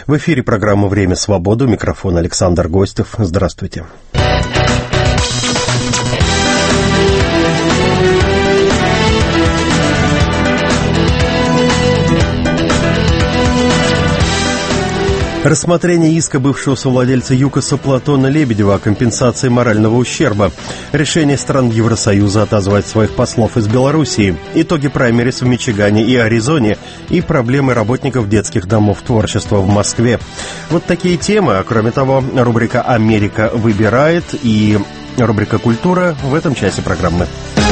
В эфире программа «Время свободы». У микрофона Александр Гостев. Здравствуйте. Рассмотрение иска бывшего совладельца ЮКОСа Платона Лебедева о компенсации морального ущерба. Решение стран Евросоюза отозвать своих послов из Белоруссии. Итоги праймерис в Мичигане и Аризоне. И проблемы работников детских домов творчества в Москве. Вот такие темы. А кроме того, рубрика «Америка выбирает» и рубрика «Культура» в этом часе программы.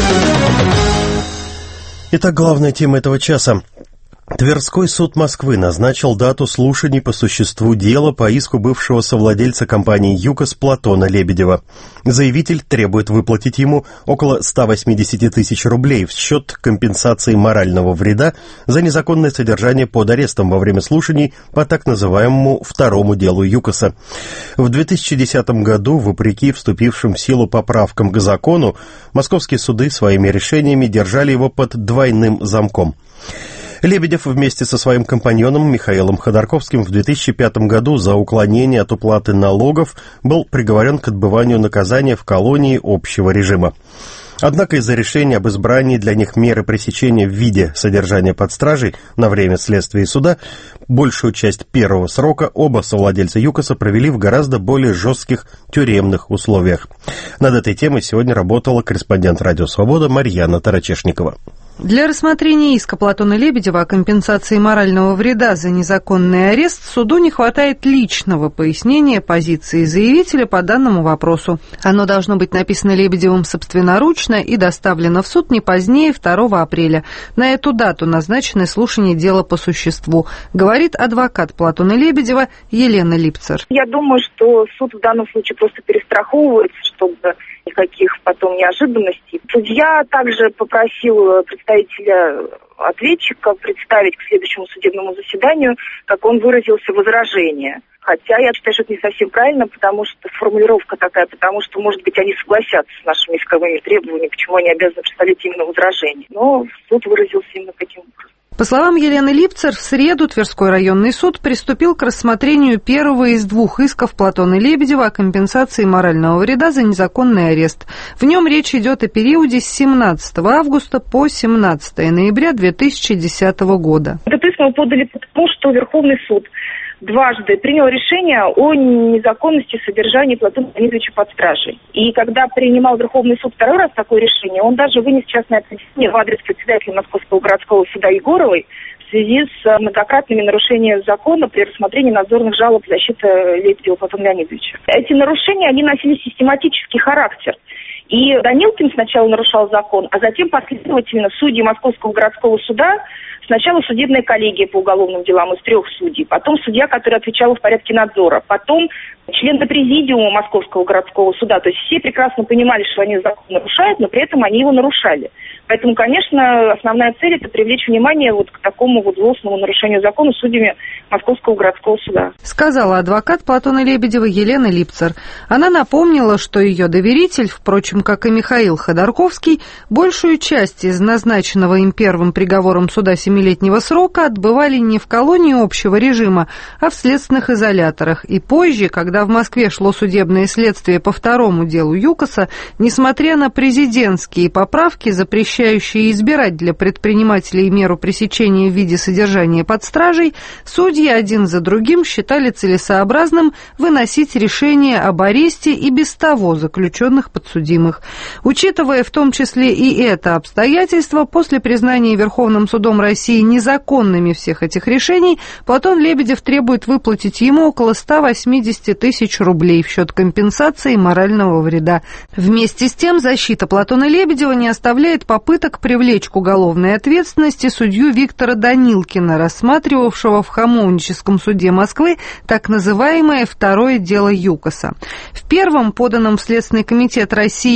Итак, главная тема этого часа. Тверской суд Москвы назначил дату слушаний по существу дела по иску бывшего совладельца компании ЮКОС Платона Лебедева. Заявитель требует выплатить ему около 180 тысяч рублей в счет компенсации морального вреда за незаконное содержание под арестом во время слушаний по так называемому второму делу ЮКОСа. В 2010 году, вопреки вступившим в силу поправкам к закону, московские суды своими решениями держали его под двойным замком. Лебедев вместе со своим компаньоном Михаилом Ходорковским в 2005 году за уклонение от уплаты налогов был приговорен к отбыванию наказания в колонии общего режима. Однако из-за решения об избрании для них меры пресечения в виде содержания под стражей на время следствия и суда большую часть первого срока оба совладельца ЮКОСа провели в гораздо более жестких тюремных условиях. Над этой темой сегодня работала корреспондент «Радио Свобода» Марьяна Тарачешникова. Для рассмотрения иска Платона Лебедева о компенсации морального вреда за незаконный арест суду не хватает личного пояснения позиции заявителя по данному вопросу. Оно должно быть написано Лебедевым собственноручно и доставлено в суд не позднее 2 апреля. На эту дату назначены слушания дела по существу, говорит адвокат Платона Лебедева Елена Липцер. Я думаю, что суд в данном случае просто перестраховывается, чтобы никаких потом неожиданностей. Судья также попросил представителя ответчика представить к следующему судебному заседанию, как он выразился, возражение. Хотя я считаю, что это не совсем правильно, потому что формулировка такая, потому что, может быть, они согласятся с нашими исковыми требованиями, почему они обязаны представлять именно возражение. Но суд выразился именно таким образом. По словам Елены Липцер, в среду Тверской районный суд приступил к рассмотрению первого из двух исков Платона Лебедева о компенсации морального вреда за незаконный арест. В нем речь идет о периоде с 17 августа по 17 ноября 2010 года. Этот иск мы подали потому, что Верховный суд дважды принял решение о незаконности содержания Платона Леонидовича под стражей. И когда принимал Верховный суд второй раз такое решение, он даже вынес частное обвинение в адрес председателя Московского городского суда Егоровой в связи с многократными нарушениями закона при рассмотрении надзорных жалоб защиты Лебедева Платона Леонидовича. Эти нарушения, они носили систематический характер. И Данилкин сначала нарушал закон, а затем последовательно судьи Московского городского суда, сначала судебная коллегия по уголовным делам из 3 судей, потом судья, который отвечал в порядке надзора, потом члены президиума Московского городского суда. То есть все прекрасно понимали, что они закон нарушают, но при этом они его нарушали. Поэтому, конечно, основная цель – это привлечь внимание вот к такому вот злостному нарушению закона судьями Московского городского суда. Сказала адвокат Платона Лебедева Елена Липцер. Она напомнила, что ее доверитель, впрочем, как и Михаил Ходорковский, большую часть из назначенного им первым приговором суда 7-летнего срока отбывали не в колонии общего режима, а в следственных изоляторах. И позже, когда в Москве шло судебное следствие по второму делу ЮКОСа, несмотря на президентские поправки, запрещающие избирать для предпринимателей меру пресечения в виде содержания под стражей, судьи один за другим считали целесообразным выносить решения об аресте и без того заключенных подсудимых. Учитывая в том числе и это обстоятельство, после признания Верховным судом России незаконными всех этих решений, Платон Лебедев требует выплатить ему около 180 тысяч рублей в счет компенсации морального вреда. Вместе с тем, защита Платона Лебедева не оставляет попыток привлечь к уголовной ответственности судью Виктора Данилкина, рассматривавшего в Хамовническом суде Москвы так называемое второе дело ЮКОСа. В первом, поданном в Следственный комитет России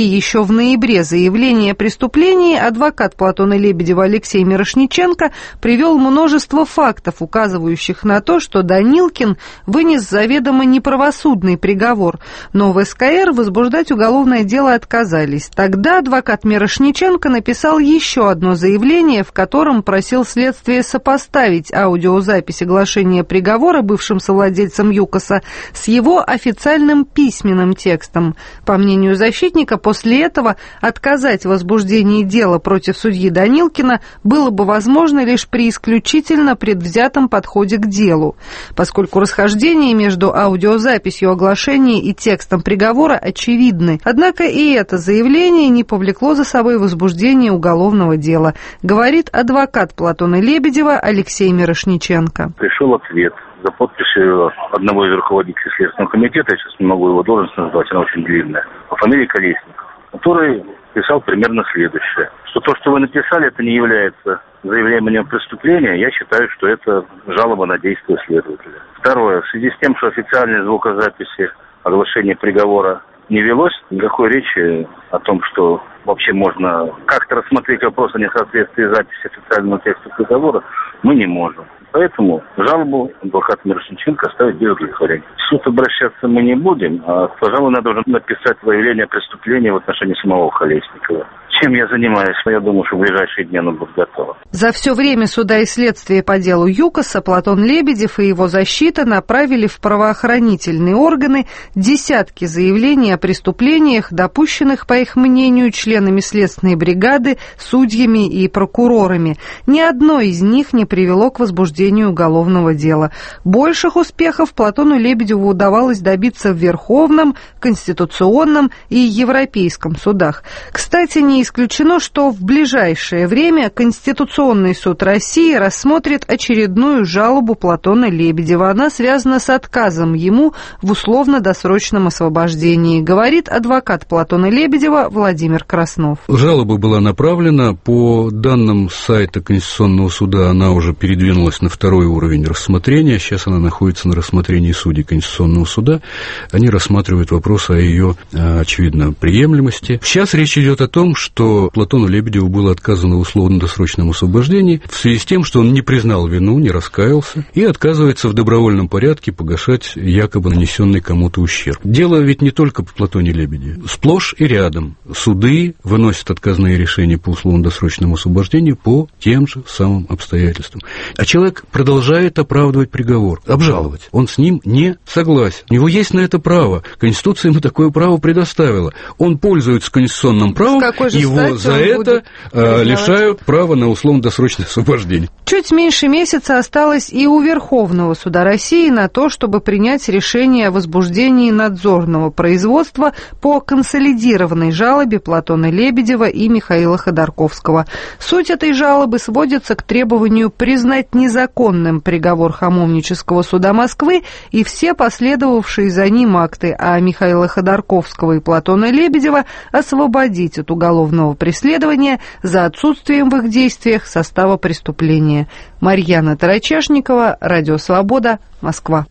еще в ноябре заявление о преступлении, адвокат Платона Лебедева Алексей Мирошниченко привел множество фактов, указывающих на то, что Данилкин вынес заведомо неправосудный приговор, но в СКР возбуждать уголовное дело отказались. Тогда адвокат Мирошниченко написал еще одно заявление, в котором просил следствие сопоставить аудиозапись оглашения приговора бывшим совладельцем ЮКОСа с его официальным письменным текстом. По мнению защитника, после этого отказать в возбуждении дела против судьи Данилкина было бы возможно лишь при исключительно предвзятом подходе к делу, поскольку расхождения между аудиозаписью оглашения и текстом приговора очевидны. Однако и это заявление не повлекло за собой возбуждение уголовного дела, говорит адвокат Платона Лебедева Алексей Мирошниченко. Пришел ответ за подписью одного из руководителей Следственного комитета, я сейчас не могу его должность назвать, она очень длинная, по фамилии Колесников, который писал примерно следующее, что то, что вы написали, это не является заявлением преступления, я считаю, что это жалоба на действия следователя. Второе, в связи с тем, что официальной звукозаписи оглашения приговора не велось, никакой речи о том, что вообще можно как-то рассмотреть вопрос о несоответствии записи официального текста приговора, мы не можем. Поэтому жалобу адвоката Мирошниченко оставить без удовлетворения. В суд обращаться мы не будем, а, пожалуй, надо уже написать заявление о преступлении в отношении самого Колесникова. Чем я занимаюсь? Я думаю, что в ближайшие дни оно будет готово. За все время суда и следствия по делу ЮКОСа Платон Лебедев и его защита направили в правоохранительные органы десятки заявлений о преступлениях, допущенных, по их мнению, членами следственной бригады, судьями и прокурорами. Ни одно из них не привело к возбуждению уголовного дела. Больших успехов Платону Лебедеву удавалось добиться в Верховном, Конституционном и Европейском судах. Кстати, не исключено, что в ближайшее время Конституционный суд России рассмотрит очередную жалобу Платона Лебедева. Она связана с отказом ему в условно-досрочном освобождении, говорит адвокат Платона Лебедева Владимир Краснов. Жалоба была направлена. По данным сайта Конституционного суда, она уже передвинулась на второй уровень рассмотрения. Сейчас она находится на рассмотрении судей Конституционного суда. Они рассматривают вопрос о ее, очевидно, приемлемости. Сейчас речь идет о том, что Платону Лебедеву было отказано в условно-досрочном освобождении в связи с тем, что он не признал вину, не раскаялся и отказывается в добровольном порядке погашать якобы нанесенный кому-то ущерб. Дело ведь не только по Платоне Лебедеву. Сплошь и рядом суды выносят отказные решения по условно-досрочному освобождению по тем же самым обстоятельствам. А человек продолжает оправдывать приговор, обжаловать. Он с ним не согласен. У него есть на это право. Конституция ему такое право предоставила. Он пользуется конституционным правом, его за это лишают права на условно-досрочное освобождение. Чуть меньше месяца осталось и у Верховного суда России на то, чтобы принять решение о возбуждении надзорного производства по консолидированной жалобе Платона Лебедева и Михаила Ходорковского. Суть этой жалобы сводится к требованию признать незаконным приговор Хамовнического суда Москвы и все последовавшие за ним акты, а Михаила Ходорковского и Платона Лебедева освободить от уголовного преследования за отсутствием в их действиях состава преступления. Марьяна Тарачешникова, Радио Свобода, Москва.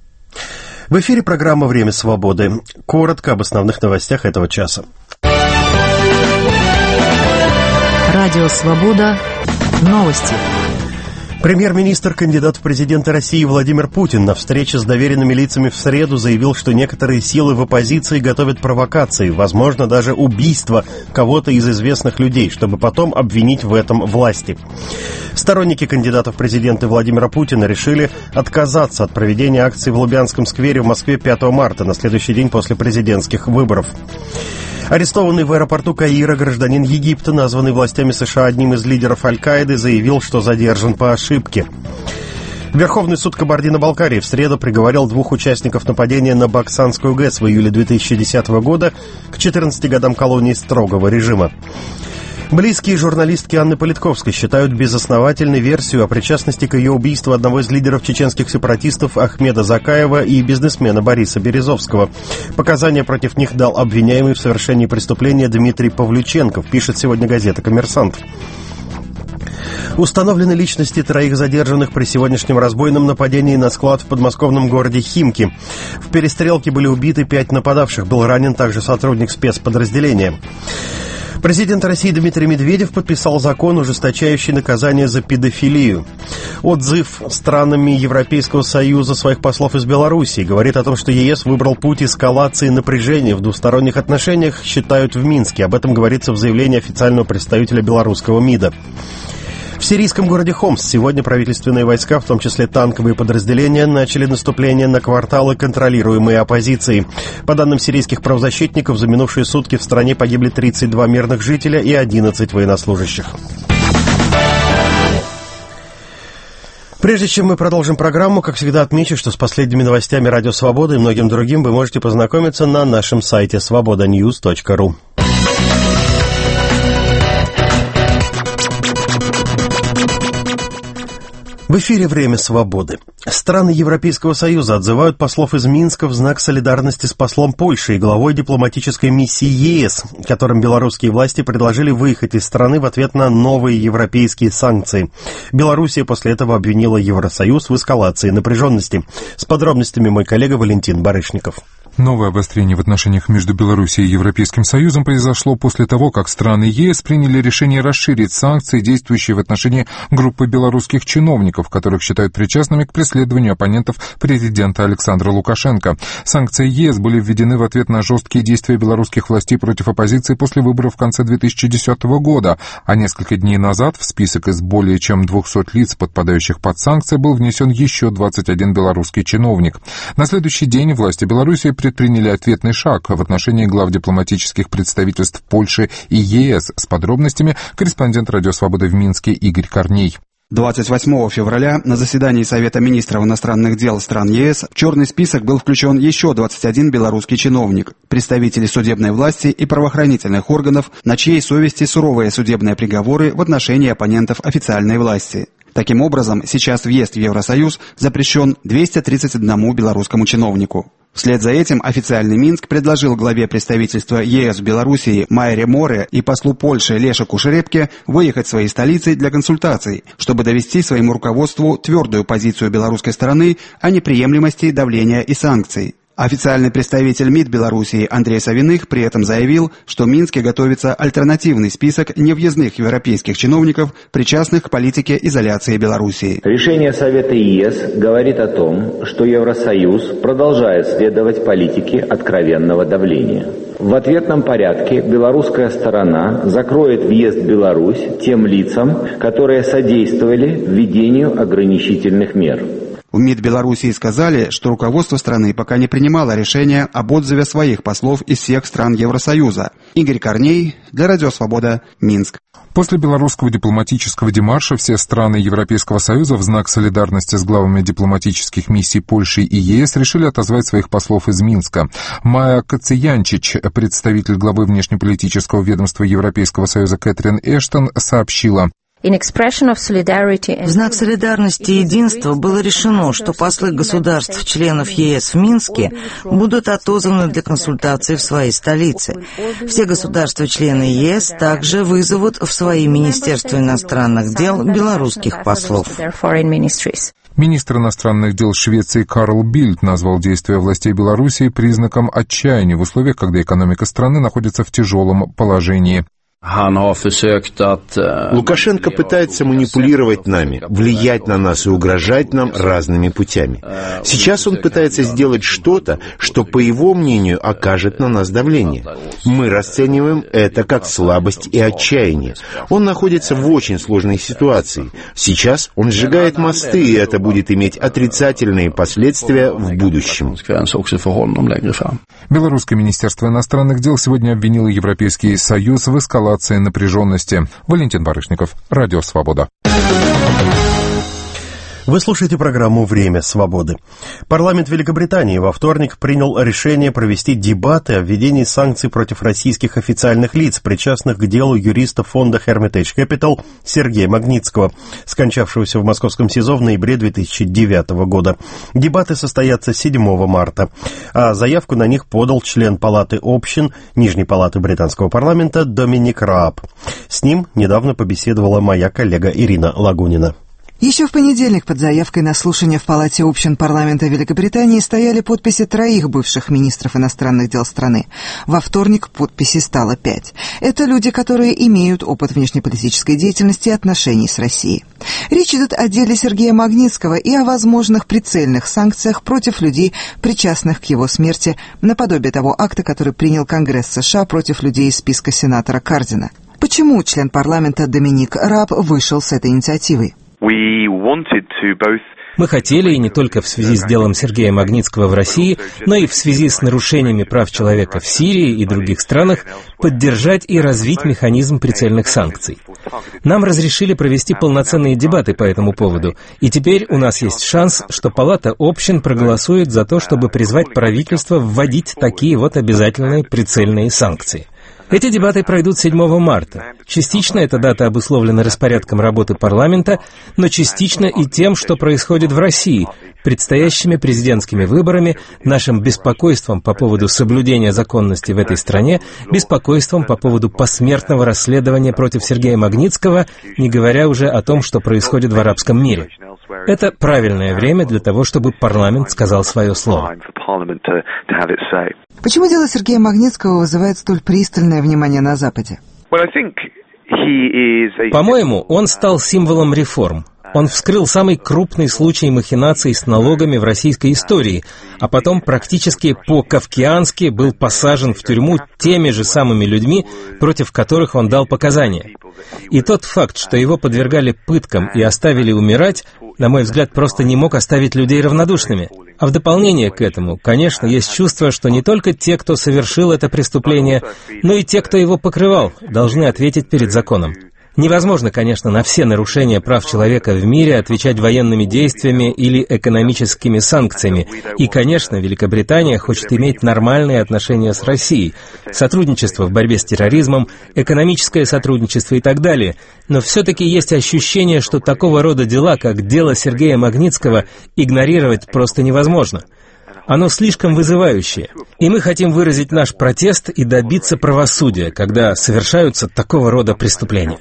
В эфире программа «Время свободы». Коротко об основных новостях этого часа. Радио Свобода. Новости. Премьер-министр, кандидат в президенты России Владимир Путин на встрече с доверенными лицами в среду заявил, что некоторые силы в оппозиции готовят провокации, возможно, даже убийство кого-то из известных людей, чтобы потом обвинить в этом власти. Сторонники кандидата в президенты Владимира Путина решили отказаться от проведения акции в Лубянском сквере в Москве 5 марта, на следующий день после президентских выборов. Арестованный в аэропорту Каира гражданин Египта, названный властями США одним из лидеров Аль-Каиды, заявил, что задержан по ошибке. Верховный суд Кабардино-Балкарии в среду приговорил 2 участников нападения на Баксанскую ГЭС в июле 2010 года к 14 годам колонии строгого режима. Близкие журналистки Анны Политковской считают безосновательной версию о причастности к ее убийству одного из лидеров чеченских сепаратистов Ахмеда Закаева и бизнесмена Бориса Березовского. Показания против них дал обвиняемый в совершении преступления Дмитрий Павлюченков, пишет сегодня газета «Коммерсант». Установлены личности 3 задержанных при сегодняшнем разбойном нападении на склад в подмосковном городе Химки. В перестрелке были убиты 5 нападавших. Был ранен также сотрудник спецподразделения. Президент России Дмитрий Медведев подписал закон, ужесточающий наказание за педофилию. Отзыв странами Европейского Союза своих послов из Белоруссии говорит о том, что ЕС выбрал путь эскалации напряжения в двусторонних отношениях, считают в Минске. Об этом говорится в заявлении официального представителя белорусского МИДа. В сирийском городе Хомс сегодня правительственные войска, в том числе танковые подразделения, начали наступление на кварталы, контролируемые оппозицией. По данным сирийских правозащитников, за минувшие сутки в стране погибли 32 мирных жителя и 11 военнослужащих. Прежде чем мы продолжим программу, как всегда отмечу, что с последними новостями Радио Свобода и многим другим вы можете познакомиться на нашем сайте svobodanews.ru. В эфире «Время свободы». Страны Европейского Союза отзывают послов из Минска в знак солидарности с послом Польши и главой дипломатической миссии ЕС, которым белорусские власти предложили выехать из страны в ответ на новые европейские санкции. Белоруссия после этого обвинила Евросоюз в эскалации напряженности. С подробностями мой коллега Валентин Барышников. Новое обострение в отношениях между Белоруссией и Европейским Союзом произошло после того, как страны ЕС приняли решение расширить санкции, действующие в отношении группы белорусских чиновников, которых считают причастными к преследованию оппонентов президента Александра Лукашенко. Санкции ЕС были введены в ответ на жесткие действия белорусских властей против оппозиции после выборов в конце 2010 года, а несколько дней назад в список из более чем 200 лиц, подпадающих под санкции, был внесен еще 21 белорусский чиновник. На следующий день власти Беларуси предприняли ответный шаг в отношении глав дипломатических представительств Польши и ЕС. С подробностями корреспондент «Радио Свобода» в Минске Игорь Корней. 28 февраля на заседании Совета министров иностранных дел стран ЕС в черный список был включен еще 21 белорусский чиновник, представители судебной власти и правоохранительных органов, на чьей совести суровые судебные приговоры в отношении оппонентов официальной власти. Таким образом, сейчас въезд в Евросоюз запрещен 231 белорусскому чиновнику. Вслед за этим официальный Минск предложил главе представительства ЕС в Белоруссии Майре Море и послу Польши Лешеку Шерепке выехать в свои столицы для консультаций, чтобы довести своему руководству твердую позицию белорусской стороны о неприемлемости давления и санкций. Официальный представитель МИД Белоруссии Андрей Савиных при этом заявил, что в Минске готовится альтернативный список невъездных европейских чиновников, причастных к политике изоляции Белоруссии. Решение Совета ЕС говорит о том, что Евросоюз продолжает следовать политике откровенного давления. В ответном порядке белорусская сторона закроет въезд в Беларусь тем лицам, которые содействовали введению ограничительных мер. В МИД Белоруссии сказали, что руководство страны пока не принимало решения об отзыве своих послов из всех стран Евросоюза. Игорь Корней, для Радио Свобода, Минск. После белорусского дипломатического демарша все страны Европейского Союза в знак солидарности с главами дипломатических миссий Польши и ЕС решили отозвать своих послов из Минска. Майя Кациянчич, представитель главы внешнеполитического ведомства Европейского Союза Кэтрин Эштон, сообщила: В знак солидарности и единства было решено, что послы государств-членов ЕС в Минске будут отозваны для консультаций в своей столице. Все государства-члены ЕС также вызовут в свои Министерства иностранных дел белорусских послов. Министр иностранных дел Швеции Карл Бильд назвал действия властей Белоруссии признаком отчаяния в условиях, когда экономика страны находится в тяжелом положении. Лукашенко пытается манипулировать нами, влиять на нас и угрожать нам разными путями. Сейчас он пытается сделать что-то, что, по его мнению, окажет на нас давление. Мы расцениваем это как слабость и отчаяние. Он находится в очень сложной ситуации. Сейчас он сжигает мосты, и это будет иметь отрицательные последствия в будущем. Белорусское министерство иностранных дел сегодня обвинило Европейский Союз в эскалации напряженности. Валентин Барышников, Радио Свобода. Вы слушаете программу «Время свободы». Парламент Великобритании во вторник принял решение провести дебаты о введении санкций против российских официальных лиц, причастных к делу юриста фонда Hermitage Capital Сергея Магнитского, скончавшегося в московском СИЗО в ноябре 2009 года. Дебаты состоятся 7 марта, а заявку на них подал член Палаты общин Нижней палаты британского парламента Доминик Рааб. С ним недавно побеседовала моя коллега Ирина Лагунина. Еще в понедельник под заявкой на слушание в Палате общин парламента Великобритании стояли подписи 3 бывших министров иностранных дел страны. Во вторник подписей стало 5. Это люди, которые имеют опыт внешнеполитической деятельности и отношений с Россией. Речь идет о деле Сергея Магнитского и о возможных прицельных санкциях против людей, причастных к его смерти, наподобие того акта, который принял Конгресс США против людей из списка сенатора Кардина. Почему член парламента Доминик Рааб вышел с этой инициативой? Мы хотели, и не только в связи с делом Сергея Магнитского в России, но и в связи с нарушениями прав человека в Сирии и других странах, поддержать и развить механизм прицельных санкций. Нам разрешили провести полноценные дебаты по этому поводу, и теперь у нас есть шанс, что Палата общин проголосует за то, чтобы призвать правительство вводить такие вот обязательные прицельные санкции. Эти дебаты пройдут 7 марта. Частично эта дата обусловлена распорядком работы парламента, но частично и тем, что происходит в России, предстоящими президентскими выборами, нашим беспокойством по поводу соблюдения законности в этой стране, беспокойством по поводу посмертного расследования против Сергея Магнитского, не говоря уже о том, что происходит в арабском мире. Это правильное время для того, чтобы парламент сказал свое слово. Почему дело Сергея Магнитского вызывает столь пристальное внимание на Западе? По-моему, он стал символом реформ. Он вскрыл самый крупный случай махинаций с налогами в российской истории, а потом практически по-кафкиански был посажен в тюрьму теми же самыми людьми, против которых он дал показания. И тот факт, что его подвергали пыткам и оставили умирать, на мой взгляд, просто не мог оставить людей равнодушными. А в дополнение к этому, конечно, есть чувство, что не только те, кто совершил это преступление, но и те, кто его покрывал, должны ответить перед законом. Невозможно, конечно, на все нарушения прав человека в мире отвечать военными действиями или экономическими санкциями. И, конечно, Великобритания хочет иметь нормальные отношения с Россией, сотрудничество в борьбе с терроризмом, экономическое сотрудничество и так далее. Но все-таки есть ощущение, что такого рода дела, как дело Сергея Магнитского, игнорировать просто невозможно. Оно слишком вызывающее. И мы хотим выразить наш протест и добиться правосудия, когда совершаются такого рода преступления.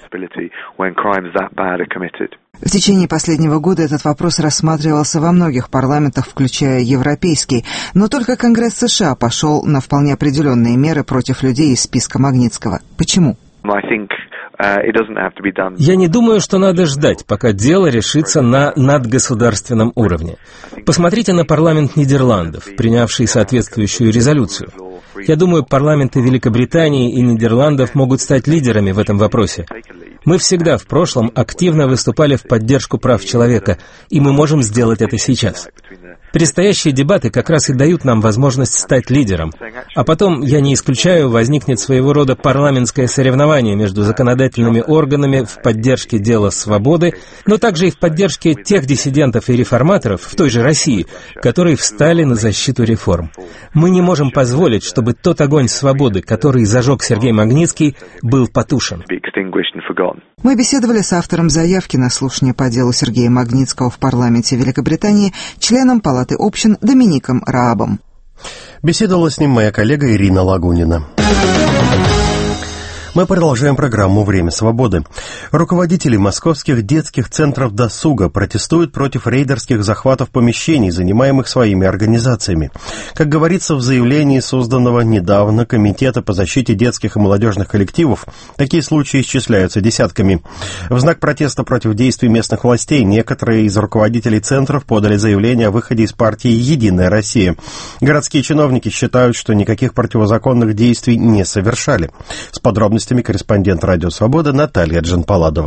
В течение последнего года этот вопрос рассматривался во многих парламентах, включая европейский, но только Конгресс США пошел на вполне определенные меры против людей из списка Магнитского. Почему? Я не думаю, что надо ждать, пока дело решится на надгосударственном уровне. Посмотрите на парламент Нидерландов, принявший соответствующую резолюцию. Я думаю, парламенты Великобритании и Нидерландов могут стать лидерами в этом вопросе. Мы всегда в прошлом активно выступали в поддержку прав человека, и мы можем сделать это сейчас. Предстоящие дебаты как раз и дают нам возможность стать лидером. А потом, я не исключаю, возникнет своего рода парламентское соревнование между законодательными органами в поддержке дела свободы, но также и в поддержке тех диссидентов и реформаторов в той же России, которые встали на защиту реформ. Мы не можем позволить, чтобы тот огонь свободы, который зажег Сергей Магнитский, был потушен. Мы беседовали с автором заявки на слушание по делу Сергея Магнитского в парламенте Великобритании, членом Палаты общин Домиником Раабом. Беседовала с ним моя коллега Ирина Лагунина. Мы продолжаем программу «Время свободы». Руководители московских детских центров досуга протестуют против рейдерских захватов помещений, занимаемых своими организациями. Как говорится в заявлении созданного недавно Комитета по защите детских и молодежных коллективов, такие случаи исчисляются десятками. В знак протеста против действий местных властей некоторые из руководителей центров подали заявление о выходе из партии «Единая Россия». Городские чиновники считают, что никаких противозаконных действий не совершали. С подробностями корреспондент «Радио Свобода» Наталья Джанпаладова.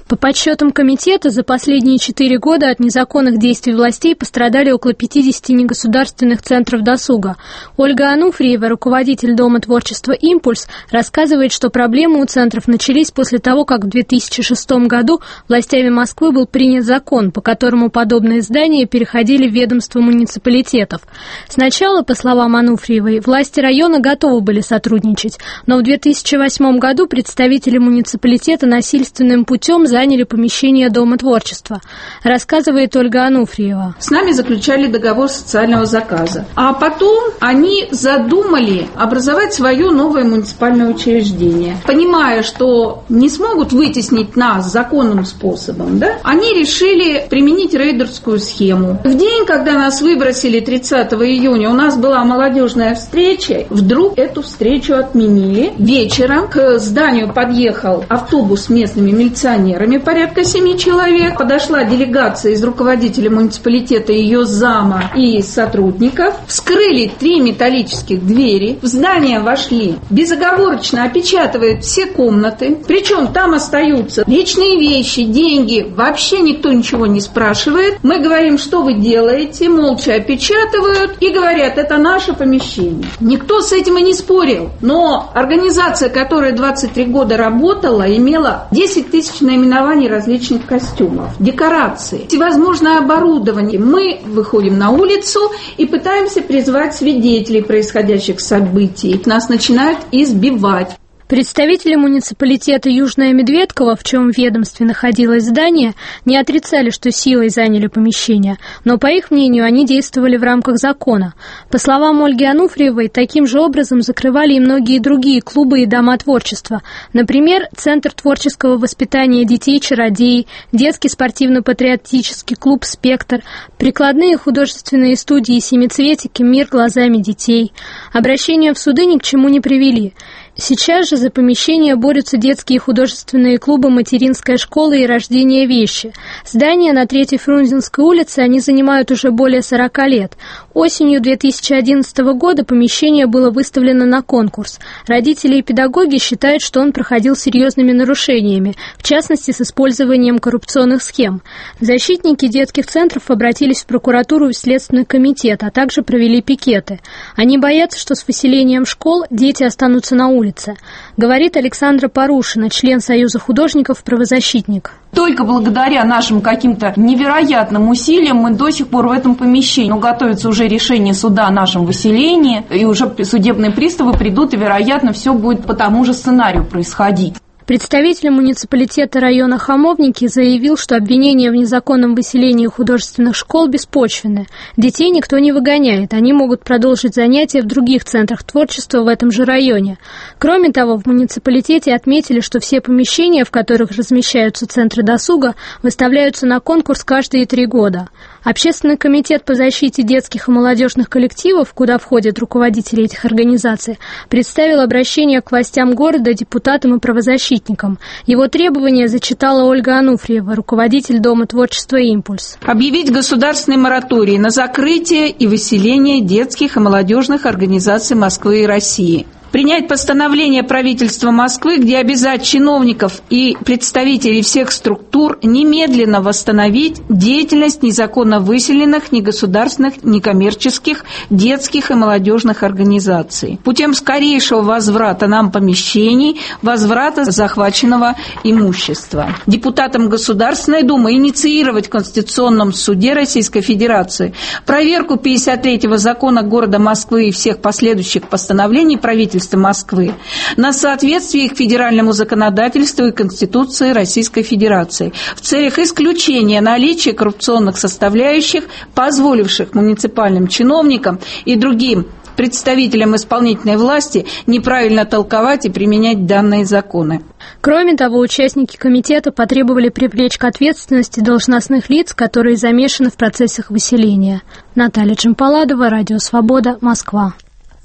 По подсчетам комитета, за последние 4 года от незаконных действий властей пострадали около 50 негосударственных центров досуга. Ольга Ануфриева, руководитель Дома творчества «Импульс», рассказывает, что проблемы у центров начались после того, как в 2006 году властями Москвы был принят закон, по которому подобные здания переходили в ведомство муниципалитетов. Сначала, по словам Ануфриевой, власти района готовы были сотрудничать, но в 2008 году представители муниципалитета насильственным путем заняли помещение Дома творчества. Рассказывает Ольга Ануфриева. С нами заключали договор социального заказа. А потом они задумали образовать свое новое муниципальное учреждение. Понимая, что не смогут вытеснить нас законным способом, да, они решили применить рейдерскую схему. В день, когда нас выбросили 30 июня, у нас была молодежная встреча. Вдруг эту встречу отменили. Вечером к зданию подъехал автобус с местными милиционерами, порядка 7 человек. Подошла делегация из руководителя муниципалитета, ее зама и сотрудников. Вскрыли 3 металлических двери. В здание вошли. Безоговорочно опечатывают все комнаты. Причем там остаются личные вещи, деньги. Вообще никто ничего не спрашивает. Мы говорим, что вы делаете. Молча опечатывают и говорят, это наше помещение. Никто с этим и не спорил. Но организация, которая 23 года работала, имела 10 тысяч наименований различных костюмов, декораций, всевозможное оборудование. Мы выходим на улицу и пытаемся призвать свидетелей происходящих событий. Нас начинают избивать. Представители муниципалитета Южная Медведково, в чем ведомстве находилось здание, не отрицали, что силой заняли помещение, но, по их мнению, они действовали в рамках закона. По словам Ольги Ануфриевой, таким же образом закрывали и многие другие клубы и дома творчества. Например, Центр творческого воспитания детей «Чародеи», детский спортивно-патриотический клуб «Спектр», прикладные художественные студии «Семицветики», «Мир глазами детей». Обращения в суды ни к чему не привели. Сейчас же за помещение борются детские художественные клубы «Материнская школа» и «Рождение вещи». Здание на 3-й Фрунзенской улице они занимают уже более 40 лет. Осенью 2011 года помещение было выставлено на конкурс. Родители и педагоги считают, что он проходил серьезными нарушениями, в частности, с использованием коррупционных схем. Защитники детских центров обратились в прокуратуру и в Следственный комитет, а также провели пикеты. Они боятся, что с выселением школ дети останутся на улице. Говорит Александра Порушина, член Союза художников-правозащитник. Только благодаря нашим каким-то невероятным усилиям мы до сих пор в этом помещении. Но готовится уже решение суда о нашем выселении, и уже судебные приставы придут, и, вероятно, все будет по тому же сценарию происходить. Представитель муниципалитета района Хамовники заявил, что обвинения в незаконном выселении художественных школ беспочвенны. Детей никто не выгоняет, они могут продолжить занятия в других центрах творчества в этом же районе. Кроме того, в муниципалитете отметили, что все помещения, в которых размещаются центры досуга, выставляются на конкурс каждые 3 года. Общественный комитет по защите детских и молодежных коллективов, куда входят руководители этих организаций, представил обращение к властям города, депутатам и правозащитникам. Его требования зачитала Ольга Ануфриева, руководитель Дома творчества «Импульс». Объявить государственный мораторий на закрытие и выселение детских и молодежных организаций Москвы и России. Принять постановление правительства Москвы, где обязать чиновников и представителей всех структур немедленно восстановить деятельность незаконно выселенных негосударственных, некоммерческих, детских и молодежных организаций путем скорейшего возврата нам помещений, возврата захваченного имущества. Депутатам Государственной Думы инициировать в Конституционном суде Российской Федерации проверку 53-го закона города Москвы и всех последующих постановлений правительства Москвы на соответствие к федеральному законодательству и Конституции Российской Федерации в целях исключения наличия коррупционных составляющих, позволивших муниципальным чиновникам и другим представителям исполнительной власти неправильно толковать и применять данные законы. Кроме того, участники комитета потребовали привлечь к ответственности должностных лиц, которые замешаны в процессах выселения. Наталья Джампаладова, Радио Свобода, Москва.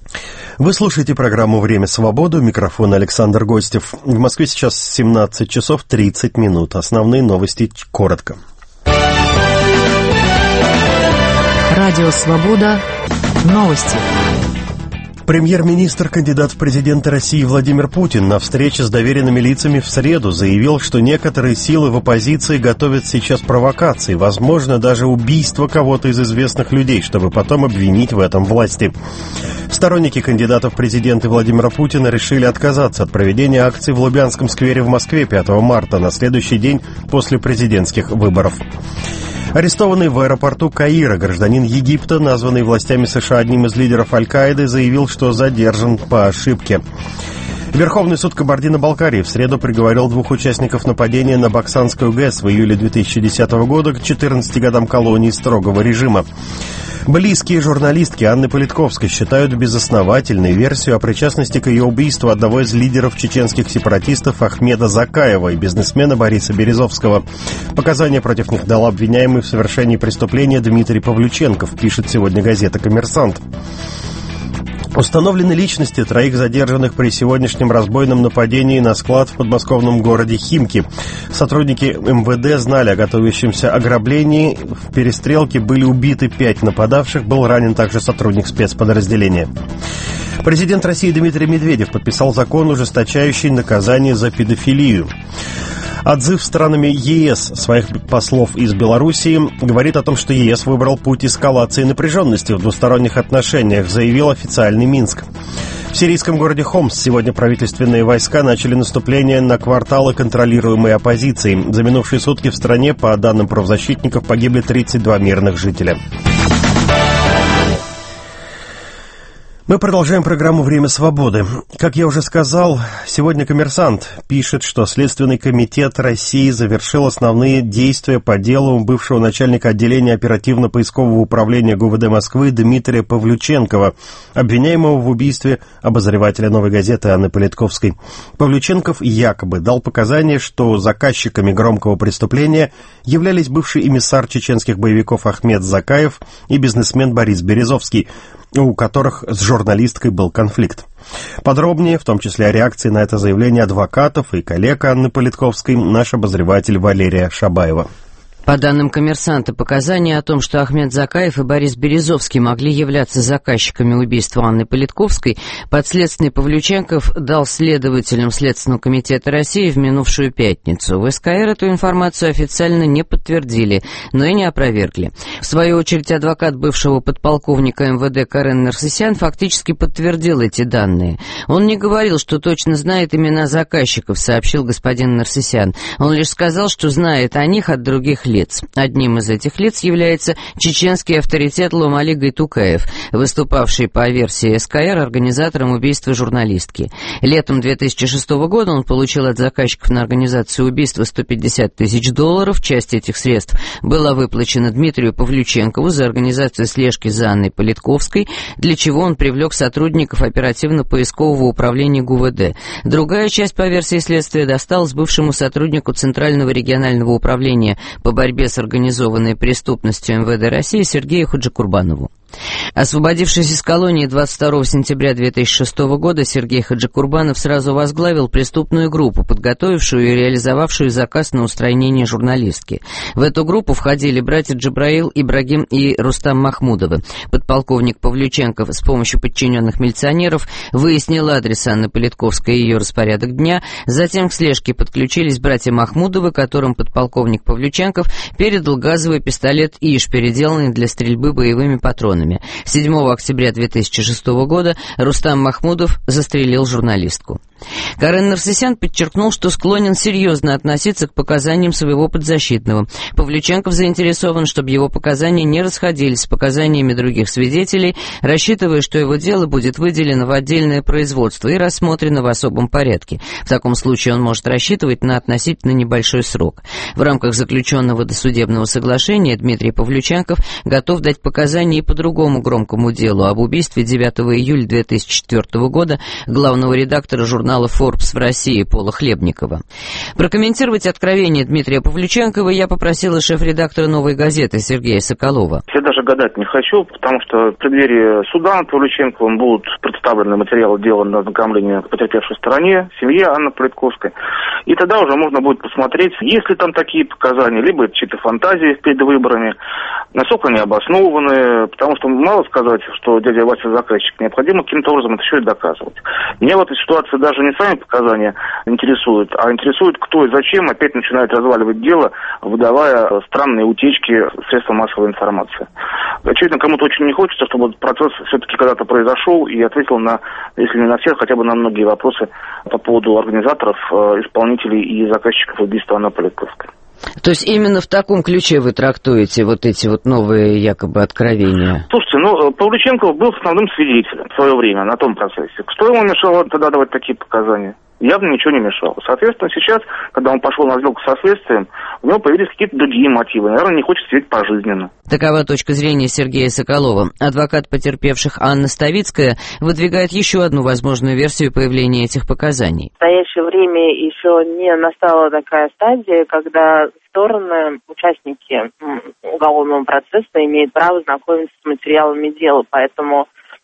Вы слушаете программу «Время свободы». У микрофона Александр Гостев. В Москве сейчас 17 часов 30 минут. Основные новости коротко. Радио Свобода. Новости. Премьер-министр, кандидат в президенты России Владимир Путин на встрече с доверенными лицами в среду заявил, что некоторые силы в оппозиции готовят сейчас провокации, возможно, даже убийство кого-то из известных людей, чтобы потом обвинить в этом власти. Сторонники кандидата в президенты Владимира Путина решили отказаться от проведения акции в Лубянском сквере в Москве 5 марта, на следующий день после президентских выборов. Арестованный в аэропорту Каира гражданин Египта, названный властями США одним из лидеров Аль-Каиды, заявил, что задержан по ошибке. Верховный суд Кабардино-Балкарии в среду приговорил 2 участников нападения на Баксанскую ГЭС в июле 2010 года к 14 годам колонии строгого режима. Близкие журналистки Анны Политковской считают безосновательной версию о причастности к ее убийству одного из лидеров чеченских сепаратистов Ахмеда Закаева и бизнесмена Бориса Березовского. Показания против них дал обвиняемый в совершении преступления Дмитрий Павлюченков, пишет сегодня газета «Коммерсант». Установлены личности 3 задержанных при сегодняшнем разбойном нападении на склад в подмосковном городе Химки. Сотрудники МВД знали о готовящемся ограблении. В перестрелке были убиты 5 нападавших, был ранен также сотрудник спецподразделения. Президент России Дмитрий Медведев подписал закон, ужесточающий наказание за педофилию. Отзыв странами ЕС своих послов из Белоруссии говорит о том, что ЕС выбрал путь эскалации напряженности в двусторонних отношениях, заявил официальный Минск. В сирийском городе Хомс сегодня правительственные войска начали наступление на кварталы, контролируемые оппозицией. За минувшие сутки в стране, по данным правозащитников, погибли 32 мирных жителя. Мы продолжаем программу «Время свободы». Как я уже сказал, сегодня «Коммерсант» пишет, что Следственный комитет России завершил основные действия по делу бывшего начальника отделения оперативно-поискового управления ГУВД Москвы Дмитрия Павлюченкова, обвиняемого в убийстве обозревателя «Новой газеты» Анны Политковской. Павлюченков якобы дал показания, что заказчиками громкого преступления являлись бывший эмиссар чеченских боевиков Ахмед Закаев и бизнесмен Борис Березовский, у которых с журналисткой был конфликт. Подробнее, в том числе о реакции на это заявление адвокатов и коллег Анны Политковской, наш обозреватель Валерия Шабаева. По данным «Коммерсанта», показания о том, что Ахмед Закаев и Борис Березовский могли являться заказчиками убийства Анны Политковской, подследственный Павлюченков дал следователям Следственного комитета России в минувшую пятницу. В СКР эту информацию официально не подтвердили, но и не опровергли. В свою очередь, адвокат бывшего подполковника МВД Карен Нарсисян фактически подтвердил эти данные. Он не говорил, что точно знает имена заказчиков, сообщил господин Нарсисян. Он лишь сказал, что знает о них от других лиц. Одним из этих лиц является чеченский авторитет Ломали Гайтукаев, выступавший по версии СКР организатором убийства журналистки. Летом 2006 года он получил от заказчиков на организацию убийства $150 тысяч. Часть этих средств была выплачена Дмитрию Павлюченкову за организацию слежки за Анной Политковской, для чего он привлек сотрудников оперативно-поискового управления ГУВД. Другая часть, по версии следствия, досталась бывшему сотруднику Центрального регионального управления по борьбе с организованной преступностью МВД России Сергею Хаджикурбанову. Освободившись из колонии 22 сентября 2006 года, Сергей Хаджикурбанов сразу возглавил преступную группу, подготовившую и реализовавшую заказ на устранение журналистки. В эту группу входили братья Джабраил, Ибрагим и Рустам Махмудовы. Подполковник Павлюченков с помощью подчиненных милиционеров выяснил адрес Анны Политковской и ее распорядок дня. Затем к слежке подключились братья Махмудовы, которым подполковник Павлюченков передал газовый пистолет «Иш», переделанный для стрельбы боевыми патронами. 7 октября 2006 года Рустам Махмудов застрелил журналистку. Карен Нарсисян подчеркнул, что склонен серьезно относиться к показаниям своего подзащитного. Павлюченков заинтересован, чтобы его показания не расходились с показаниями других свидетелей, рассчитывая, что его дело будет выделено в отдельное производство и рассмотрено в особом порядке. В таком случае он может рассчитывать на относительно небольшой срок. В рамках заключенного досудебного соглашения Дмитрий Павлюченков готов дать показания и по другому громкому делу об убийстве 9 июля 2004 года главного редактора журнала журнала Forbes в России Пола Хлебникова. Прокомментировать откровение Дмитрия Павлюченкова я попросила шеф-редактора «Новой газеты» Сергея Соколова. Я даже гадать не хочу, потому что в преддверии суда над Павлюченковым будут представлены материалы дела на ознакомление потерпевшей стороне, семье Анны Политковской. И тогда уже можно будет посмотреть, есть ли там такие показания, либо это чьи-то фантазии перед выборами, насколько они обоснованы, потому что мало сказать, что дядя Вася заказчик, необходимо каким-то образом это еще и доказывать. Меня в этой ситуации даже не сами показания интересуют, а интересует, кто и зачем опять начинает разваливать дело, выдавая странные утечки средств массовой информации. Очевидно, кому-то очень не хочется, чтобы этот процесс все-таки когда-то произошел и ответил на, если не на всех, хотя бы на многие вопросы по поводу организаторов, исполнителей и заказчиков убийства Анны Политковской. То есть именно в таком ключе вы трактуете вот эти вот новые якобы откровения? Слушайте, Павлюченков был основным свидетелем в свое время на том процессе. Что ему мешало тогда давать такие показания? Явно ничего не мешало. Соответственно, сейчас, когда он пошел на сделку со следствием, у него появились какие-то другие мотивы. Наверное, не хочет сидеть пожизненно. Такова точка зрения Сергея Соколова. Адвокат потерпевших Анна Ставицкая выдвигает еще одну возможную версию появления этих показаний. В настоящее время еще не настала такая стадия, когда стороны, участники уголовного процесса имеют право знакомиться с материалами дела, поэтому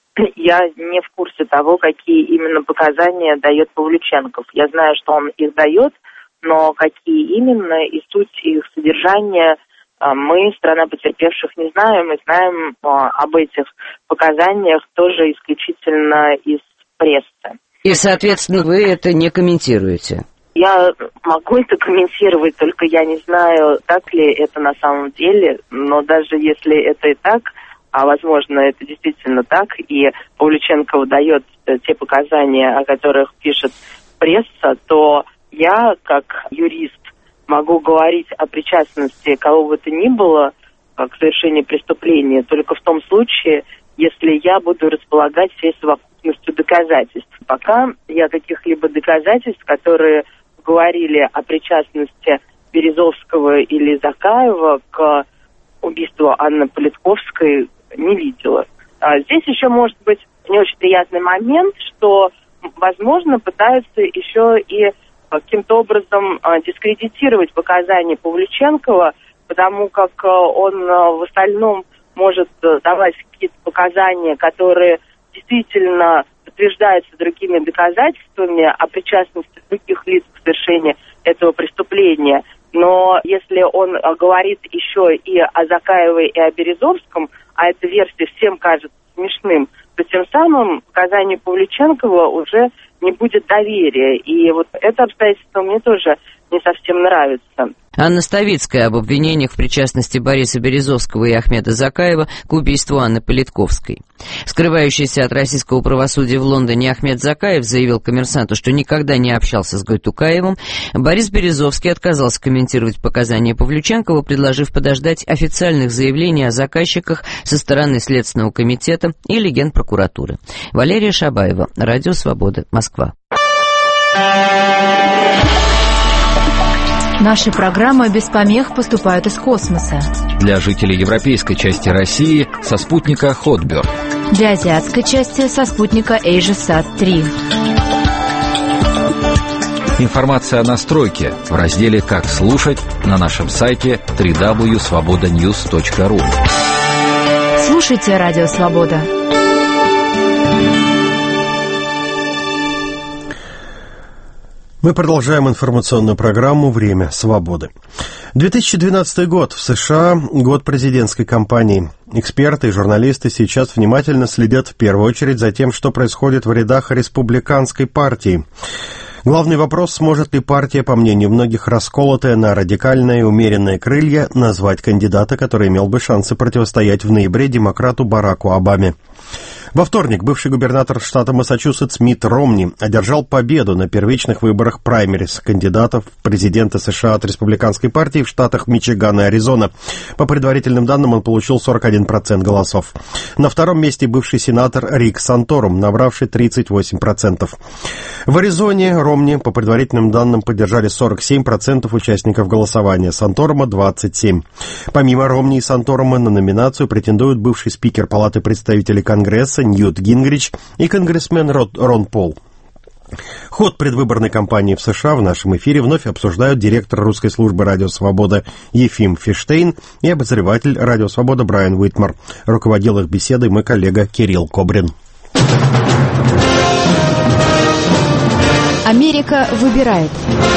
я не в курсе того, какие именно показания дает Павлюченков. Я знаю, что он их дает, но какие именно и суть их содержания мы, страна потерпевших, не знаем. Мы знаем об этих показаниях тоже исключительно из прессы. И, соответственно, вы это не комментируете? Я могу это комментировать, только я не знаю, так ли это на самом деле, но даже если это и так, а возможно это действительно так, и Павлюченков дает те показания, о которых пишет пресса, то я, как юрист, могу говорить о причастности кого бы то ни было к совершению преступления только в том случае, если я буду располагать всей совокупностью доказательств. Пока я каких-либо доказательств, которые говорили о причастности Березовского или Закаева к убийству Анны Политковской, не видела. Здесь еще может быть не очень приятный момент, что, возможно, пытаются еще и каким-то образом дискредитировать показания Павлюченкова, потому как он в остальном может давать какие-то показания, которые действительно подтверждаются другими доказательствами о причастности других лиц к совершению этого преступления. Но если он говорит еще и о Закаевой и о Березовском, а эта версия всем кажется смешным, то тем самым показанию Павлюченкова уже не будет доверия. И вот это обстоятельство мне тоже не совсем нравится. Анна Ставицкая об обвинениях в причастности Бориса Березовского и Ахмеда Закаева к убийству Анны Политковской. Скрывающийся от российского правосудия в Лондоне Ахмед Закаев заявил «Коммерсанту», что никогда не общался с Гайтукаевым. Борис Березовский отказался комментировать показания Павлюченкова, предложив подождать официальных заявлений о заказчиках со стороны Следственного комитета или Генпрокуратуры. Валерия Шабаева, Радио Свобода, Москва. Наши программы без помех поступают из космоса. Для жителей европейской части России со спутника Hotbird. Для азиатской части со спутника AsiaSat-3. Информация о настройке в разделе «Как слушать» на нашем сайте www.svobodanews.ru. Слушайте Радио Свобода. Мы продолжаем информационную программу «Время свободы». 2012 год в США – год президентской кампании. Эксперты и журналисты сейчас внимательно следят в первую очередь за тем, что происходит в рядах республиканской партии. Главный вопрос – сможет ли партия, по мнению многих, расколотая на радикальные и умеренные крылья, назвать кандидата, который имел бы шансы противостоять в ноябре демократу Бараку Обаме. Во вторник бывший губернатор штата Массачусетс Митт Ромни одержал победу на первичных выборах праймерис кандидатов в президенты США от республиканской партии в штатах Мичиган и Аризона. По предварительным данным он получил 41% голосов. На втором месте бывший сенатор Рик Санторум, набравший 38%. В Аризоне Ромни, по предварительным данным, поддержали 47% участников голосования, Санторума – 27%. Помимо Ромни и Санторума на номинацию претендуют бывший спикер Палаты представителей Конгресса Ньют Гингрич и конгрессмен Рон Пол. Ход предвыборной кампании в США в нашем эфире вновь обсуждают директор русской службы «Радио Свобода» Ефим Фиштейн и обозреватель «Радио Свобода» Брайан Уитмар. Руководил их беседой мой коллега Кирилл Кобрин. Америка выбирает.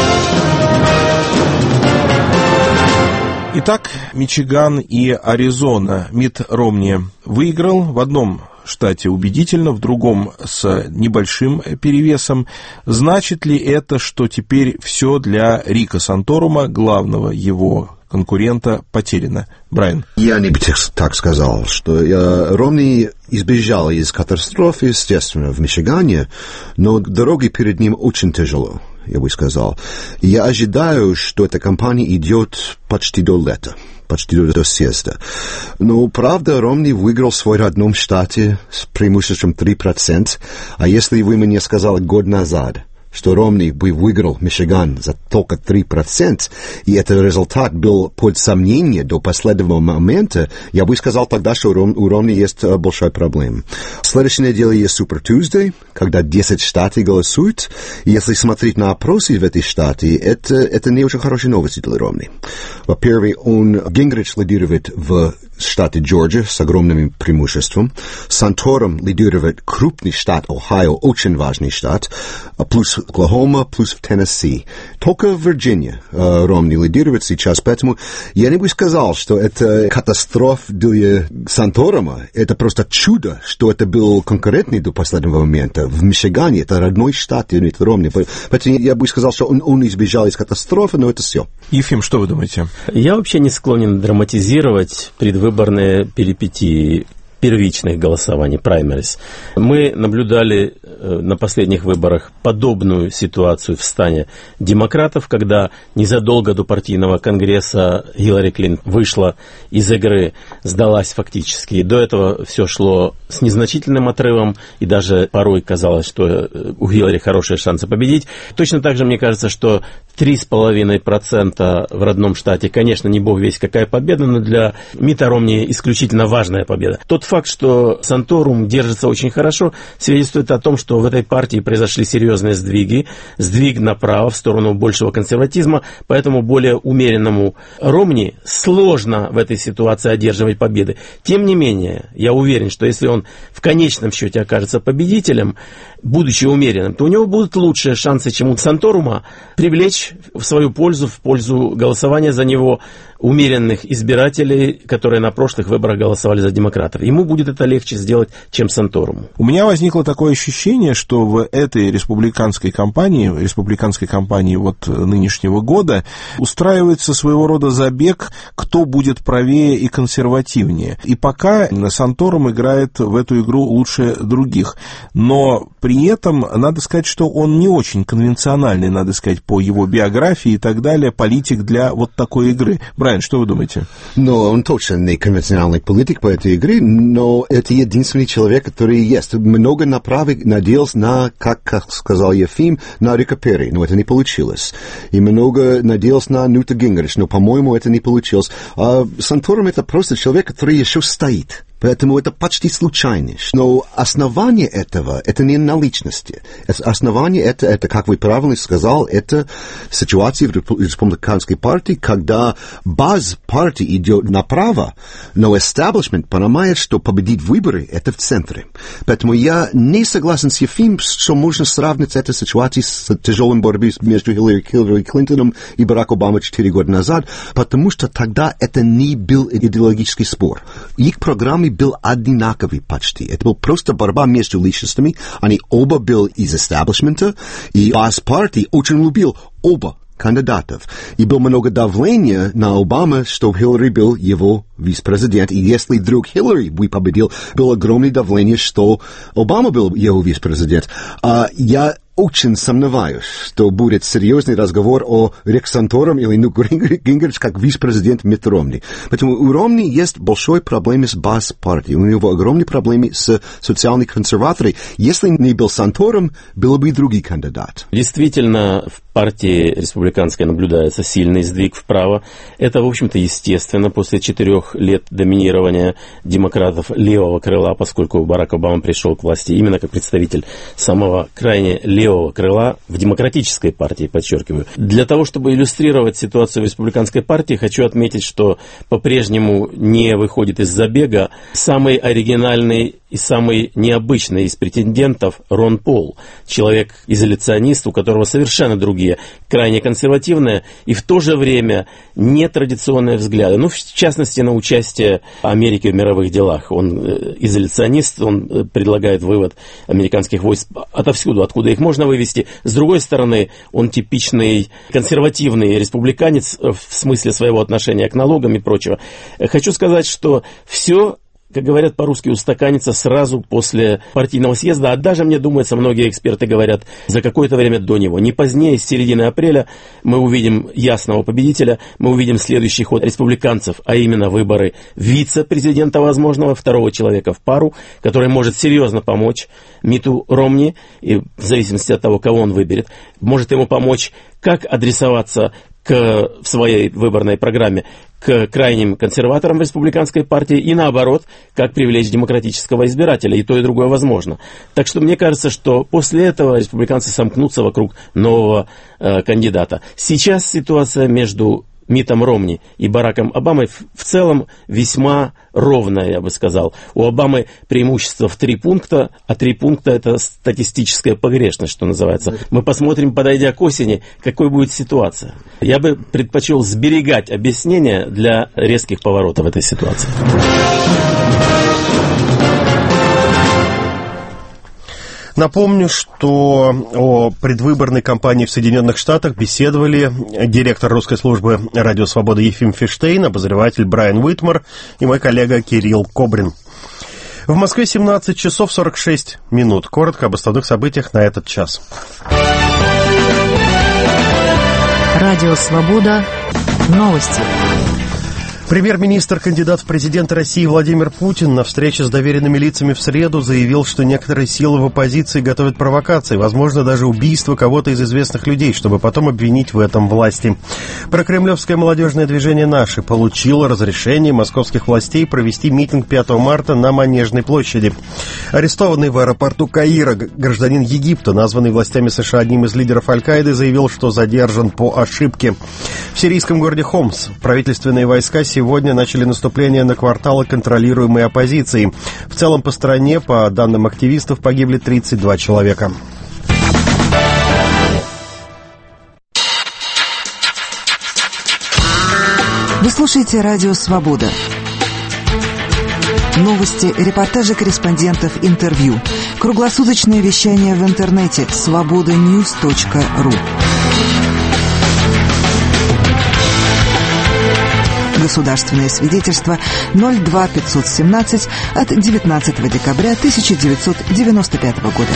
Итак, Мичиган и Аризона. Митт Ромни выиграл в одном штате убедительно, в другом с небольшим перевесом. Значит ли это, что теперь все для Рика Санторума, главного его конкурента, потеряно? Брайан. Я не бы так сказал, что Ромни избежал из катастрофы, естественно, в Мичигане, но дороги перед ним очень тяжело, я бы сказал. Я ожидаю, что эта кампания идет почти до лета, почти до съезда. Но, правда, Ромни выиграл в своем родном штате с преимуществом 3%, а если вы мне сказали год назад, что Ромни бы выиграл Мичиган за только 3%, и этот результат был под сомнение до последнего момента, я бы сказал тогда, что у Ромни есть большая проблема. В следующей неделе есть Super Tuesday, когда 10 штатов голосуют, и если смотреть на опросы в этой штате, это не очень хорошие новости для Ромни. Во-первых, Гингрич лидирует в штате Джорджия с огромным преимуществом. Санторум лидирует крупный штат Ohio, очень важный штат, плюс Оклахома, плюс в Теннесси. Только в Вирджинии Ромни лидирует сейчас, поэтому я не бы сказал, что это катастрофа для Санторума. Это просто чудо, что это был конкурентный до последнего момента. В Мичигане это родной штат Митт Ромни. Поэтому я бы сказал, что он избежал из катастрофы, но это все. Ефим, что вы думаете? Я вообще не склонен драматизировать предвыборные перипетии первичных голосований, праймерис. Мы наблюдали на последних выборах подобную ситуацию в стане демократов, когда незадолго до партийного конгресса Хиллари Клинтон вышла из игры, сдалась фактически. И до этого все шло с незначительным отрывом, и даже порой казалось, что у Хиллари хорошие шансы победить. Точно так же мне кажется, что 3,5% в родном штате, конечно, не бог весть какая победа, но для Митта Ромни исключительно важная победа. Тот факт, что Санторум держится очень хорошо, свидетельствует о том, что в этой партии произошли серьезные сдвиг направо, в сторону большего консерватизма, поэтому более умеренному Ромни сложно в этой ситуации одерживать победы. Тем не менее, я уверен, что если он в конечном счете окажется победителем, будучи умеренным, то у него будут лучшие шансы, чем у Санторума, привлечь в свою пользу, в пользу голосования за него умеренных избирателей, которые на прошлых выборах голосовали за демократов. Ему будет это легче сделать, чем Санторуму. У меня возникло такое ощущение, что в этой республиканской кампании вот нынешнего года, устраивается своего рода забег, кто будет правее и консервативнее. И пока Санторум играет в эту игру лучше других. Но при этом надо сказать, что он не очень конвенциональный, надо сказать, по его биографии и так далее, политик для вот такой игры. Брайан, что вы думаете? Ну, он точно не конвенциональный политик по этой игре, но это единственный человек, который есть. Много направок надеялся на, как сказал Ефим, на Рика Перри, но это не получилось. И много надеялся на Ньюта Гингрич, но, по-моему, это не получилось. А Санторум — это просто человек, который еще стоит. Поэтому это почти случайность. Но основание этого, это не на личности. Основание это, как вы правильно сказали, это ситуация в республиканской партии, когда база партии идет направо, но эстаблишмент понимает, что победить выборы — это в центре. Поэтому я не согласен с Ефим, что можно сравнить эту ситуацию с тяжелой борьбой между Хиллари Клинтоном и Барак Обамой 4 года назад, потому что тогда это не был идеологический спор. Их программы был одинаковый почти. Это была просто борьба между личностями. Они оба были из эстаблишмента, и база партии очень любил оба кандидатов. И было много давления на Обама, что Хиллари был его вице-президент. И если вдруг Хиллари бы победил, было огромное давление, что Обама был его вице-президент. Я очень сомневаюсь, что будет серьезный разговор о Рике Санторум или Ньют Гингрич как вице-президент Митта Ромни. Поэтому у Ромни есть большой проблемы с базой партии. У него огромные проблемы с социальными консерваторами. Если не был Санторум, был бы и другой кандидат. Действительно, в партии республиканской наблюдается сильный сдвиг вправо. Это, в общем-то, естественно после 4 лет доминирования демократов левого крыла, поскольку Барак Обама пришел к власти именно как представитель самого крайне левого левого крыла в Демократической партии, подчеркиваю. Для того, чтобы иллюстрировать ситуацию в Республиканской партии, хочу отметить, что по-прежнему не выходит из забега самый оригинальный и самый необычный из претендентов Рон Пол. Человек-изоляционист, у которого совершенно другие, крайне консервативные и в то же время нетрадиционные взгляды. Ну, в частности, на участие Америки в мировых делах. Он изоляционист, он предлагает вывод американских войск отовсюду, откуда их можно вывести. С другой стороны, он типичный консервативный республиканец в смысле своего отношения к налогам и прочего. Хочу сказать, что все, как говорят по-русски, устаканится сразу после партийного съезда, а даже, мне думается, многие эксперты говорят, за какое-то время до него. Не позднее, с середины апреля, мы увидим ясного победителя, мы увидим следующий ход республиканцев, а именно выборы вице-президента возможного, второго человека в пару, который может серьезно помочь Митту Ромни, и в зависимости от того, кого он выберет, может ему помочь, как адресоваться в своей выборной программе к крайним консерваторам в республиканской партии и наоборот, как привлечь демократического избирателя. И то, и другое возможно. Так что мне кажется, что после этого республиканцы сомкнутся вокруг нового кандидата. Сейчас ситуация между Миттом Ромни и Бараком Обамой в целом весьма ровная, я бы сказал. У Обамы преимущество в 3 пункта, а 3 пункта — это статистическая погрешность, что называется. Мы посмотрим, подойдя к осени, какой будет ситуация. Я бы предпочел сберегать объяснения для резких поворотов этой ситуации. Напомню, что о предвыборной кампании в Соединенных Штатах беседовали директор русской службы «Радио Свобода» Ефим Фиштейн, обозреватель Брайан Уитмар и мой коллега Кирилл Кобрин. В Москве 17 часов 46 минут. Коротко об основных событиях на этот час. Радио Свобода. Новости. Премьер-министр, кандидат в президенты России Владимир Путин на встрече с доверенными лицами в среду заявил, что некоторые силы в оппозиции готовят провокации, возможно, даже убийство кого-то из известных людей, чтобы потом обвинить в этом власти. Прокремлевское молодежное движение «Наши» получило разрешение московских властей провести митинг 5 марта на Манежной площади. Арестованный в аэропорту Каира гражданин Египта, названный властями США одним из лидеров Аль-Каиды, заявил, что задержан по ошибке. В сирийском городе Хомс правительственные войска сегодня начали наступление на кварталы, контролируемые оппозицией. В целом по стране, по данным активистов, погибли 32 человека. Вы слушаете «Радио Свобода». Новости, репортажи корреспондентов, интервью. Круглосуточное вещание в интернете svobodanews.ru. Государственное свидетельство 02517 от 19 декабря 1995 года.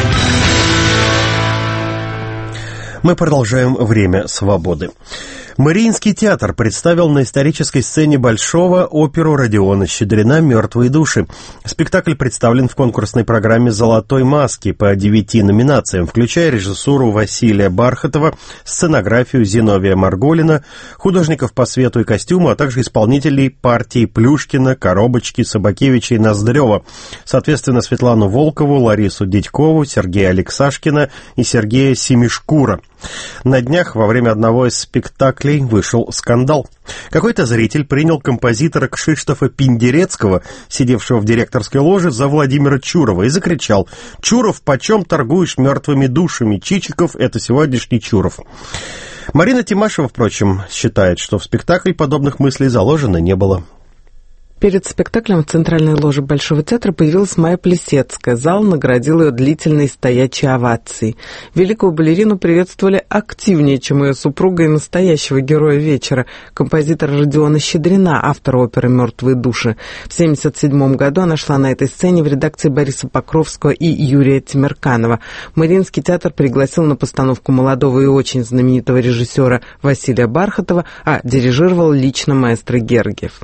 Мы продолжаем «Время свободы». Мариинский театр представил на исторической сцене Большого оперу Родиона Щедрина «Мертвые души». Спектакль представлен в конкурсной программе «Золотой маски» по 9 номинациям, включая режиссуру Василия Бархатова, сценографию Зиновия Марголина, художников по свету и костюму, а также исполнителей партий Плюшкина, Коробочки, Собакевича и Ноздрева, соответственно, Светлану Волкову, Ларису Дядькову, Сергея Алексашкина и Сергея Семишкура. На днях во время одного из спектаклей вышел скандал. Какой-то зритель принял композитора Кшиштофа Пиндерецкого, сидевшего в директорской ложе, за Владимира Чурова и закричал: «Чуров, почем торгуешь мертвыми душами? Чичиков — это сегодняшний Чуров». Марина Тимашева, впрочем, считает, что в спектакле подобных мыслей заложено не было. Перед спектаклем в центральной ложе Большого театра появилась Майя Плесецкая. Зал наградил ее длительной стоячей овацией. Великую балерину приветствовали активнее, чем ее супруга и настоящего героя вечера, композитора Родиона Щедрина, автора оперы «Мертвые души». В 1977 году она шла на этой сцене в редакции Бориса Покровского и Юрия Тимирканова. Мариинский театр пригласил на постановку молодого и очень знаменитого режиссера Василия Бархатова, а дирижировал лично маэстро Гергиев.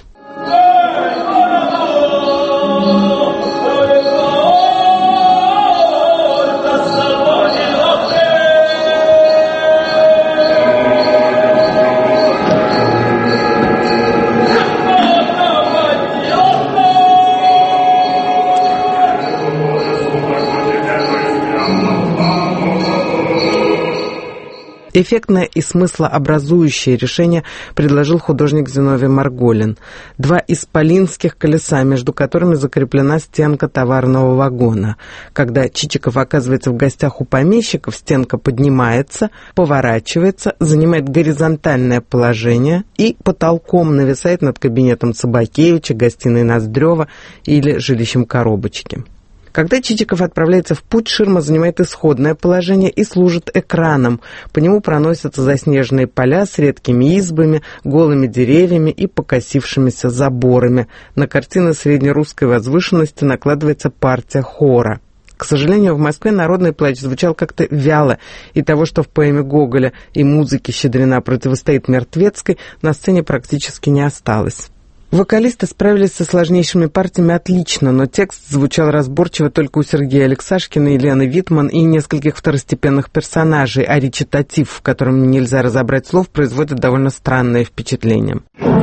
Эффектное и смыслообразующее решение предложил художник Зиновий Марголин. 2 исполинских колеса, между которыми закреплена стенка товарного вагона. Когда Чичиков оказывается в гостях у помещиков, стенка поднимается, поворачивается, занимает горизонтальное положение и потолком нависает над кабинетом Собакевича, гостиной Ноздрева или жилищем Коробочки. Когда Чичиков отправляется в путь, ширма занимает исходное положение и служит экраном. По нему проносятся заснеженные поля с редкими избами, голыми деревьями и покосившимися заборами. На картины среднерусской возвышенности накладывается партия хора. К сожалению, в Москве народный плач звучал как-то вяло, и того, что в поэме Гоголя и музыке Щедрина противостоит Мертвецкой, на сцене практически не осталось. Вокалисты справились со сложнейшими партиями отлично, но текст звучал разборчиво только у Сергея Алексашкина, Елены Витман и нескольких второстепенных персонажей, а речитатив, в котором нельзя разобрать слов, производит довольно странное впечатление.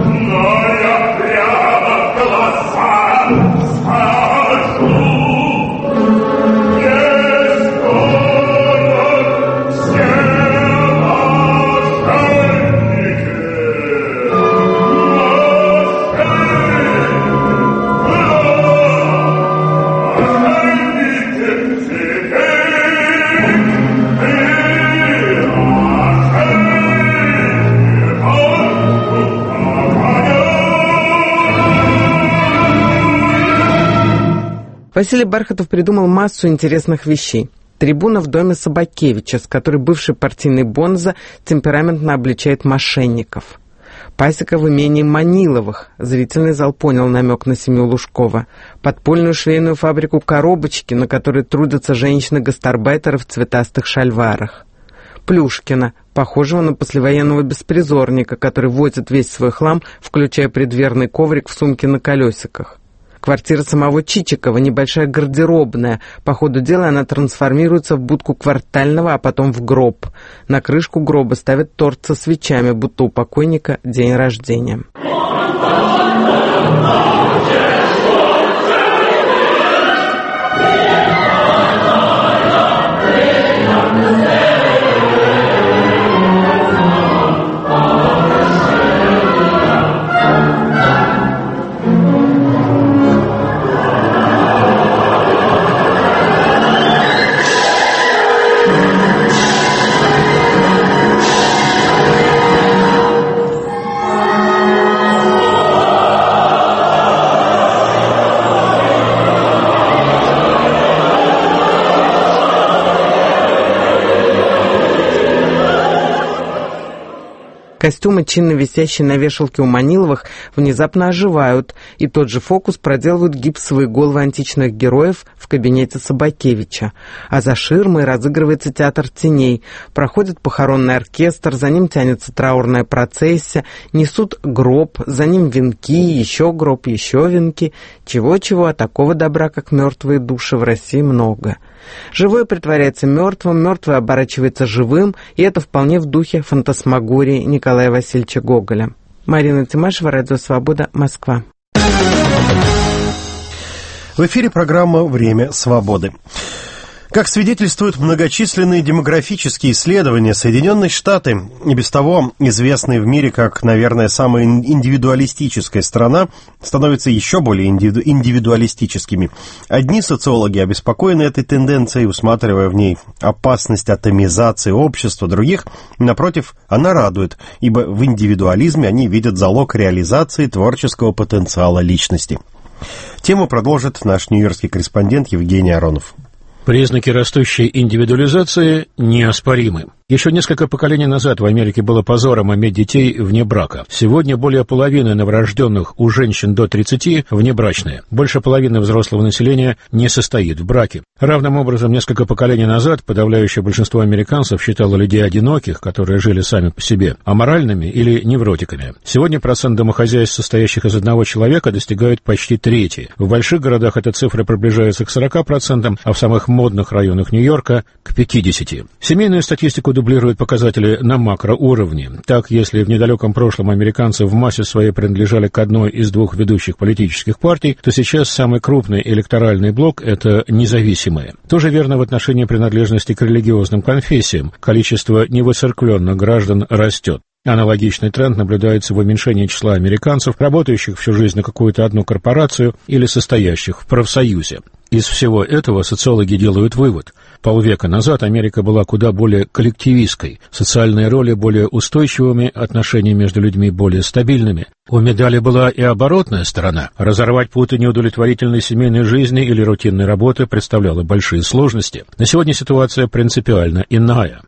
Василий Бархатов придумал массу интересных вещей. Трибуна в доме Собакевича, с которой бывший партийный бонза темпераментно обличает мошенников. Пасека в имении Маниловых. Зрительный зал понял намек на семью Лужкова. Подпольную швейную фабрику «Коробочки», на которой трудятся женщины-гастарбайтеры в цветастых шальварах. Плюшкина, похожего на послевоенного беспризорника, который возит весь свой хлам, включая преддверный коврик в сумке на колесиках. Квартира самого Чичикова, небольшая гардеробная. По ходу дела она трансформируется в будку квартального, а потом в гроб. На крышку гроба ставят торт со свечами, будто у покойника день рождения. Костюмы, чинно висящие на вешалке у Маниловых, внезапно оживают, и тот же фокус проделывают гипсовые головы античных героев в кабинете Собакевича. А за ширмой разыгрывается театр теней. Проходит похоронный оркестр, за ним тянется траурная процессия, несут гроб, за ним венки, еще гроб, еще венки. Чего-чего, а такого добра, как мертвые души, в России много. Живое притворяется мертвым, мертвое оборачивается живым, и это вполне в духе фантасмагории Николая Васильевича Гоголя. Марина Тимашева, Радио Свобода, Москва. В эфире программа «Время свободы». Как свидетельствуют многочисленные демографические исследования, Соединенные Штаты, и без того известные в мире как, наверное, самая индивидуалистическая страна, становятся еще более индивидуалистическими. Одни социологи обеспокоены этой тенденцией, усматривая в ней опасность атомизации общества, других, напротив, она радует, ибо в индивидуализме они видят залог реализации творческого потенциала личности. Тему продолжит наш нью-йоркский корреспондент Евгений Аронов. Признаки растущей индивидуализации неоспоримы. Еще несколько поколений назад в Америке было позором иметь детей вне брака. Сегодня более половины новорожденных у женщин до 30 внебрачные. Больше половины взрослого населения не состоит в браке. Равным образом, несколько поколений назад подавляющее большинство американцев считало людей одиноких, которые жили сами по себе, аморальными или невротиками. Сегодня процент домохозяйств, состоящих из одного человека, достигает почти трети. В больших городах эта цифра приближается к 40%, а в самых модных районах Нью-Йорка – к 50%. Семейную статистику дублирует показатели на макроуровне. Так, если в недалеком прошлом американцы в массе своей принадлежали к одной из двух ведущих политических партий, то сейчас самый крупный электоральный блок – это независимые. Тоже верно в отношении принадлежности к религиозным конфессиям. Количество невоцерквленных граждан растет. Аналогичный тренд наблюдается в уменьшении числа американцев, работающих всю жизнь на какую-то одну корпорацию или состоящих в профсоюзе. Из всего этого социологи делают вывод. Полвека назад Америка была куда более коллективистской, социальные роли более устойчивыми, отношения между людьми более стабильными. У медали была и оборотная сторона. Разорвать путы неудовлетворительной семейной жизни или рутинной работы представляло большие сложности. На сегодня ситуация принципиально иная.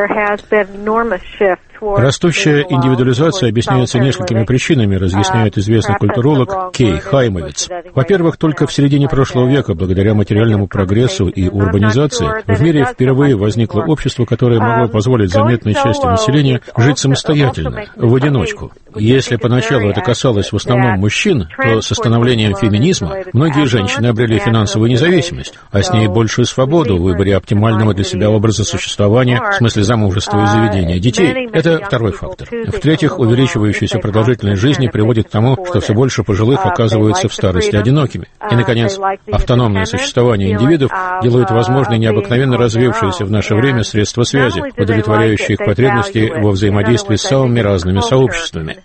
Растущая индивидуализация объясняется несколькими причинами, разъясняет известный культуролог Кей Хаймовиц. Во-первых, только в середине прошлого века, благодаря материальному прогрессу и урбанизации, в мире впервые возникло общество, которое могло позволить заметной части населения жить самостоятельно, в одиночку. Если поначалу это касалось в основном мужчин, то со становлением феминизма многие женщины обрели финансовую независимость, а с ней большую свободу в выборе оптимального для себя образа существования, в смысле замужества и заведения детей. Это второй фактор. В-третьих, увеличивающаяся продолжительность жизни приводит к тому, что все больше пожилых оказываются в старости одинокими. И, наконец, автономное существование индивидов делает возможной необыкновенно развившиеся в наше время средства связи, удовлетворяющие их потребности во взаимодействии с самыми разными сообществами.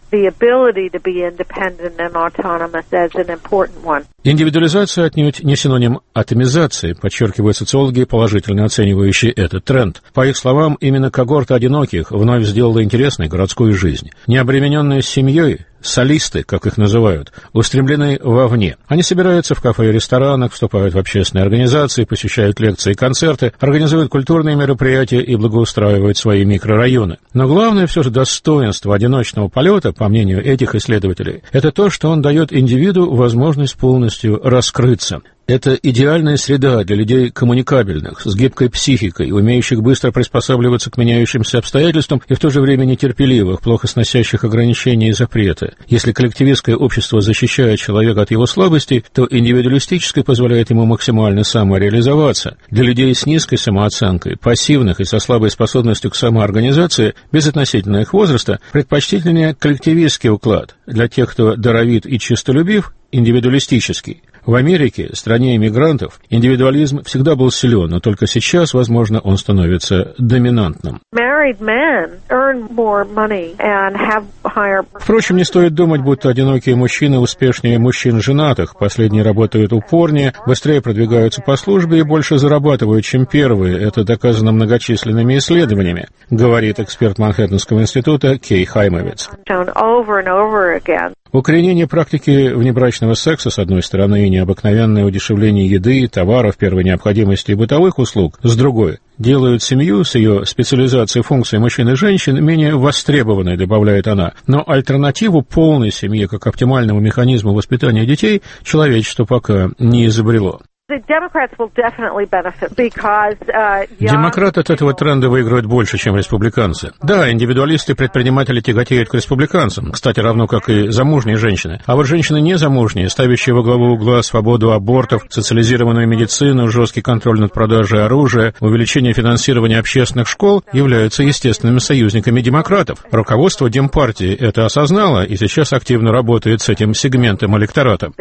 Индивидуализация отнюдь не синоним атомизации, подчеркивают социологи, положительно оценивающие этот тренд. По их словам, именно когорта одиноких вновь сделала интересной городскую жизнь. Не обремененные семьей, солисты, как их называют, устремлены вовне. Они собираются в кафе и ресторанах, вступают в общественные организации, посещают лекции и концерты, организуют культурные мероприятия и благоустраивают свои микрорайоны. Но главное все же достоинство одиночного полета, по мнению этих исследователей, это то, что он дает индивиду возможность полностью раскрыться. Это идеальная среда для людей коммуникабельных, с гибкой психикой, умеющих быстро приспосабливаться к меняющимся обстоятельствам и в то же время нетерпеливых, плохо сносящих ограничения и запреты. Если коллективистское общество защищает человека от его слабостей, то индивидуалистическое позволяет ему максимально самореализоваться. Для людей с низкой самооценкой, пассивных и со слабой способностью к самоорганизации, безотносительно их возраста, предпочтительнее коллективистский уклад. Для тех, кто даровит и честолюбив, индивидуалистический. В Америке, стране иммигрантов, индивидуализм всегда был силен, но только сейчас, возможно, он становится доминантным. Впрочем, не стоит думать, будто одинокие мужчины успешнее мужчин женатых. Последние работают упорнее, быстрее продвигаются по службе и больше зарабатывают, чем первые. Это доказано многочисленными исследованиями, говорит эксперт Манхэттенского института Кей Хаймовиц. Укоренение практики внебрачного секса, с одной стороны, и необыкновенное удешевление еды, товаров первой необходимости и бытовых услуг, с другой, делают семью с ее специализацией функций мужчин и женщин менее востребованной, добавляет она. Но альтернативу полной семье как оптимальному механизму воспитания детей человечество пока не изобрело. Демократы от этого тренда выигрывают больше, чем республиканцы. Да, индивидуалисты-предприниматели тяготеют к республиканцам, кстати, равно как и замужние женщины. А вот женщины незамужние, ставящие во главу угла свободу абортов, социализированную медицину, жесткий контроль над продажей оружия, увеличение финансирования общественных школ, являются естественными союзниками демократов. Руководство Демпартии это осознало и сейчас активно работает с этим сегментом электората.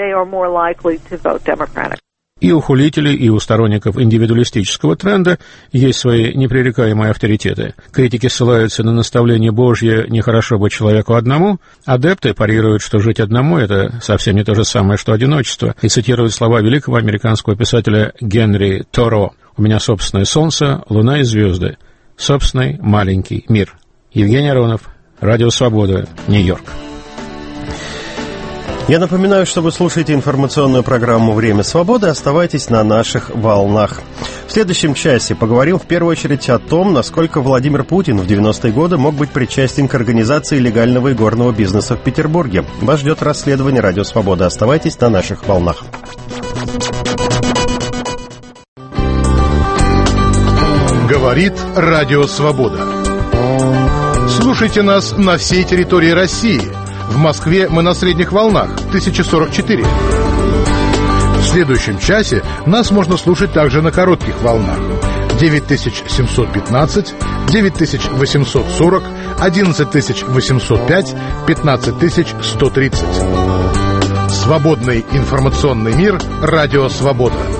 И у хулителей, и у сторонников индивидуалистического тренда есть свои непререкаемые авторитеты. Критики ссылаются на наставление Божье «нехорошо быть человеку одному», адепты парируют, что жить одному – это совсем не то же самое, что одиночество, и цитируют слова великого американского писателя Генри Торо: «У меня собственное солнце, луна и звезды, собственный маленький мир». Евгений Аронов, Радио Свобода, Нью-Йорк. Я напоминаю, что вы слушаете информационную программу «Время свободы». Оставайтесь на наших волнах. В следующем часе поговорим в первую очередь о том, насколько Владимир Путин в 90-е годы мог быть причастен к организации легального игорного бизнеса в Петербурге. Вас ждет расследование «Радио Свобода». Оставайтесь на наших волнах. Говорит Радио Свобода. Слушайте нас на всей территории России. В Москве мы на средних волнах 1044. В следующем часе нас можно слушать также на коротких волнах 9715, 9840, 11805, 15130. Свободный информационный мир. Радио «Свобода».